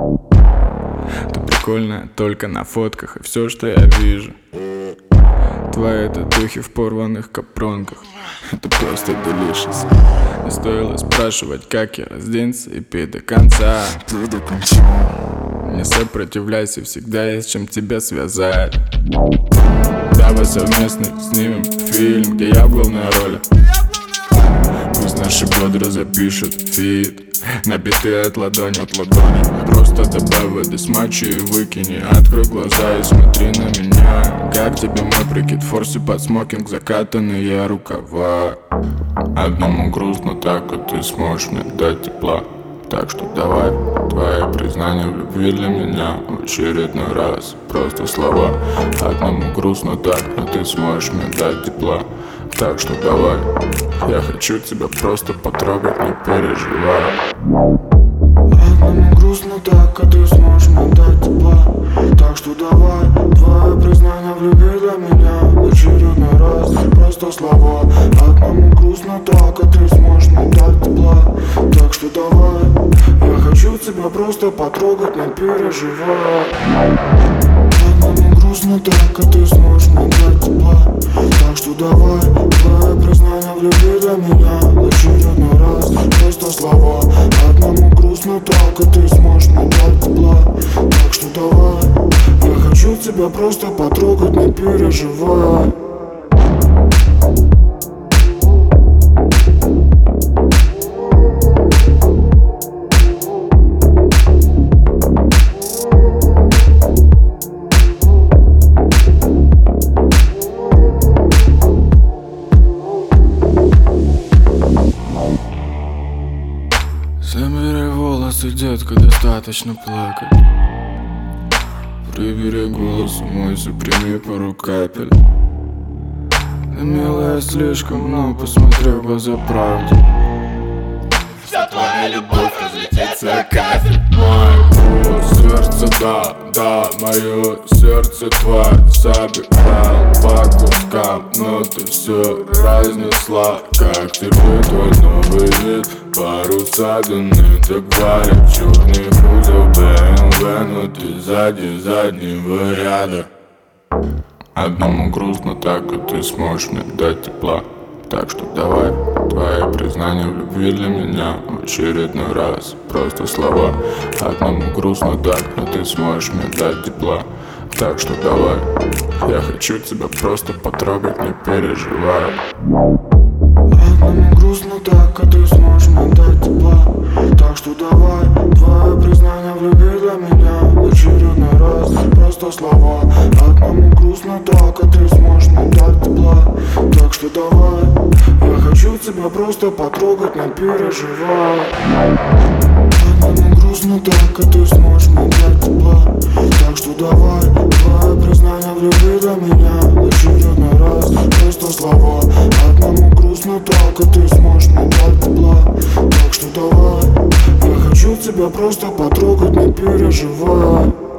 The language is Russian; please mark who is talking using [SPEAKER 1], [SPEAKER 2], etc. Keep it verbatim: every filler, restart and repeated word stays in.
[SPEAKER 1] Ты прикольная только на фотках, и все, что я вижу, твои татухи в порванных капронках. Это просто делишес. Не стоило спрашивать, как я разденься, и пей до конца.
[SPEAKER 2] Пей до конца.
[SPEAKER 1] Не сопротивляйся, всегда есть чем тебя связать. Давай совместно снимем фильм, где я в главной роли. Пусть наши бедра запишут фит, набитые от ладони, от ладони. Просто добавь воды с мочи и выкини. Открой глаза и смотри на меня. Как тебе мой прикид, форси под смокинг, закатанные рукава. Одному грустно так, а ты сможешь мне дать тепла. Так что давай, твои признания в любви для меня в очередной раз просто слова. Одному грустно так, а ты сможешь мне дать тепла. Так что давай, я хочу тебя просто потрогать, не переживай.
[SPEAKER 2] Одному грустно так, а ты сможешь мне дать тепла. Так что давай, твои признания в любви для меня в очередной раз просто слова. Одному грустно так, а ты сможешь мне дать тепла. Так что давай, я хочу тебя просто потрогать, не переживай. Одному грустно так, а ты сможешь мне дать тепла. Так что давай, твои признания в любви для меня в очередной раз просто слова. Одному грустно так, а ты сможешь мне дать тепла. Так что давай, я хочу тебя просто потрогать, не переживай.
[SPEAKER 1] Забери волосы, детка, достаточно плакать. Прибери голос, умойся, прими пару капель. Ты милая слишком, но посмотри в глаза правде. Вся твоя любовь разлетится, кафель. Мое сердце, да, да, мое сердце тварь собирал по кускам, но ты все разнесла. Как тебе твой новый вид? Паруса даны, так валят черный кузов бэ эм вэ, но ты сзади заднего ряда. Одному грустно так, а ты сможешь мне дать тепла. Так что давай, твои признания в любви для меня в очередной раз просто слова. Одному грустно так, а ты сможешь мне дать тепла. Так что давай, я хочу тебя просто потрогать, не переживай.
[SPEAKER 2] Одному грустно так, а ты сможешь мне дать тепла. Так что давай, твои признания в любви для меня в очередной раз просто слова. Одному грустно так, а ты сможешь мне дать тепла. Так что давай, я хочу тебя просто потрогать, не переживай. Одному грустно так, а ты сможешь мне дать тепла. Так что давай, твои признания в любви для меня в очередной раз просто слова. Одному грустно так, а ты сможешь мне дать тепла. Так что давай, я хочу тебя просто потрогать, не переживай.